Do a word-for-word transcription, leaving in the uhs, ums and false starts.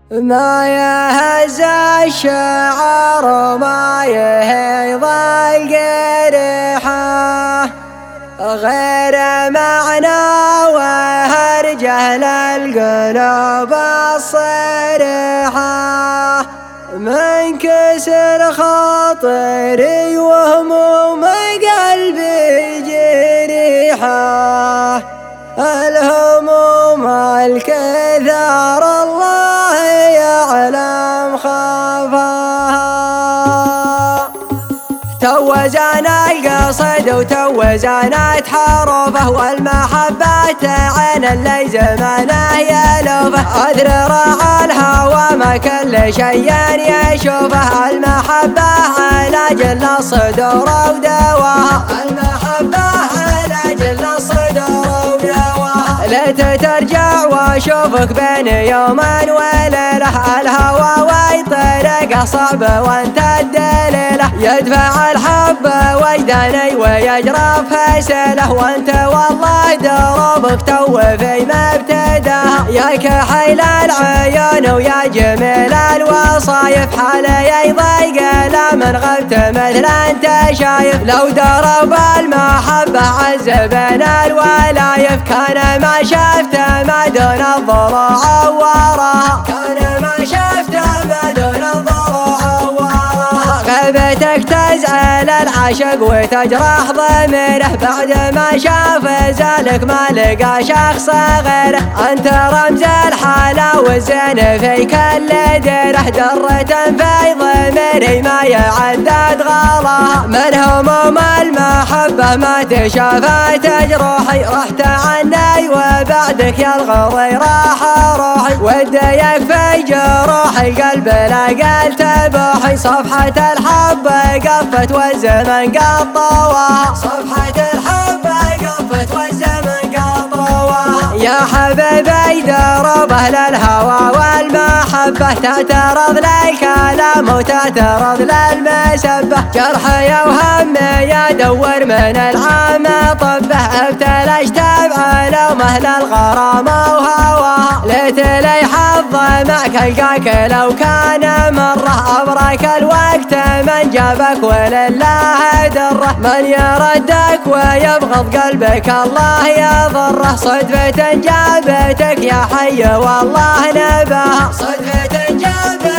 ما يهز الشعر ما يهيض القريحة غير معنى وهرجه للقلوب الصريحة من كسر خاطري وهموم قلبي جريحة الهموم الكثار الله يعلم خفاها توزنا القصد وتوزنت حروفه والمحبة عن اللي زمانه يلوفه أذر راعى الهوى ما كل شيء يشوفه المحبة علاج للصدور ودواها المحبة علاج للصدور ودواها ليت ترجع واشوفك بين يوما وليلة الهوى ويطرق صعب وانت الدليله يدفع الحب وجداني ويجرف سيله وانت والله دروبك تو في مبتداها يا كحيل العيون ويا جميل الوصايف حالي ضيق لمن غبت مثل انت شايف لو درب المحبة عز بين الولايف كان ما شفت ما دون الضلوع وراها كان ما شفت ما دون الضلوع وراها غيبتك تزعل العاشق وتجرح ضميره بعد ما شاف زالك ما لقى شخص غيره انت رمز الحلا والزين في كل ديره درة في ضميري ما يعدد غلاها من هموم المحبة ما تشافت جروحي رحت عني وبعدك يا الغضي راح روحي وديك في جروح القلب لا قلت بوحي صفحة الحب قفت والزمن قطواها صفحة الحب قفت والزمن قطواها يا حبيبي دربه للهوى والمحبة تعترض للكلام وتعترض للمسبة جرحي وهمي يدور من العام طبه ابتلشت بعلو مهل الغرام وهواها ليت لي حظ معك القاك لو كان مره ابرك الوقت من جابك ولله دره من يردك ويبغض قلبك الله يضره صدفة جابتك يا حي والله نباها صدفة جابتك